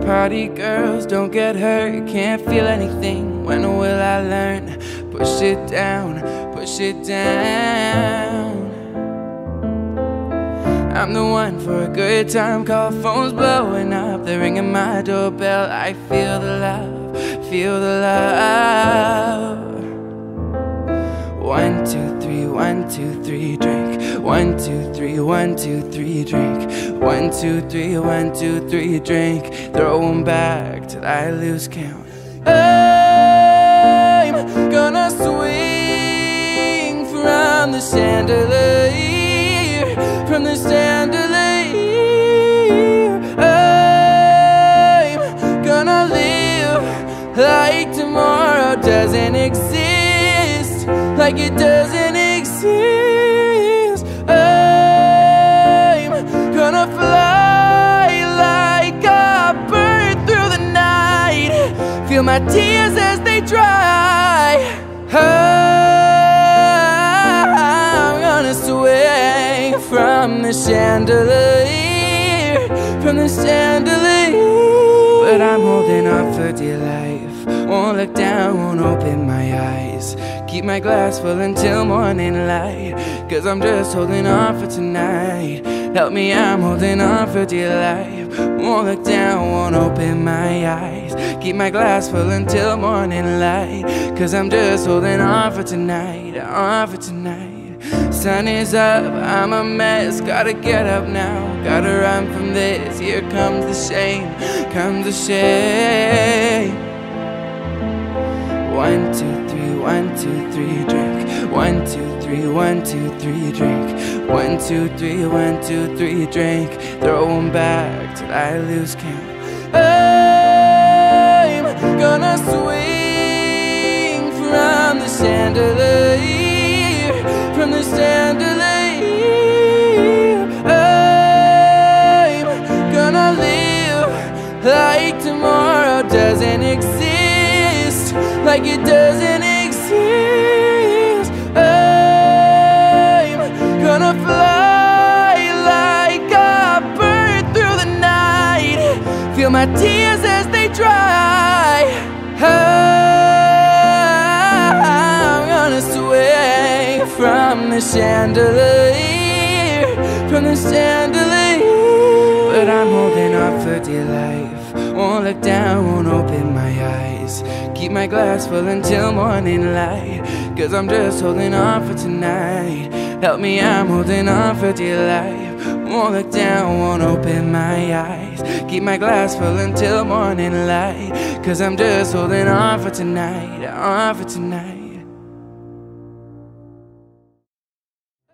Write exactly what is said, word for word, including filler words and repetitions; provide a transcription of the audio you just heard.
party girls, don't get hurt, can't feel anything. When will I learn? Push it down, push it down. I'm the one for a good time, call phones blowing up, they're ringing my doorbell. I feel the love, feel the love. One, two, three, one, two, three, drink. One, two, three, one, two, three, drink. One, two, three, one, two, three, drink. Throw 'em back till I lose count. I'm gonna swing from the chandelier, from the chandelier. I'm gonna live like tomorrow doesn't exist, like it doesn't exist. I'm gonna fly like a bird through the night, feel my tears as they dry. I'm gonna swing from the chandelier, from the chandelier. But I'm holding on for dear life, won't look down, won't open my eyes. Keep my glass full until morning light, cause I'm just holding on for tonight. Help me, I'm holding on for dear life, won't look down, won't open my eyes. Keep my glass full until morning light, cause I'm just holding on for tonight, on for tonight. Sun is up, I'm a mess, gotta get up now, gotta run from this. Here comes the shame, comes the shame. One, two, three, one, two, three, drink. One, two, three, one, two, three, drink. One, two, three, one, two, three, drink. Throw 'em back till I lose count. I'm gonna swing from the chandelier, from the chandelier. I'm gonna live like tomorrow doesn't exist, like it doesn't exist. I'm gonna fly like a bird through the night, feel my tears as they dry. I'm gonna swing from the chandelier, from the chandelier. But I'm holding on for dear life, won't look down, won't open my eyes. Keep my glass full until morning light, cause I'm just holding on for tonight. Help me, I'm holding on for dear life, won't look down, won't open my eyes. Keep my glass full until morning light, cause I'm just holding on for tonight, on for tonight.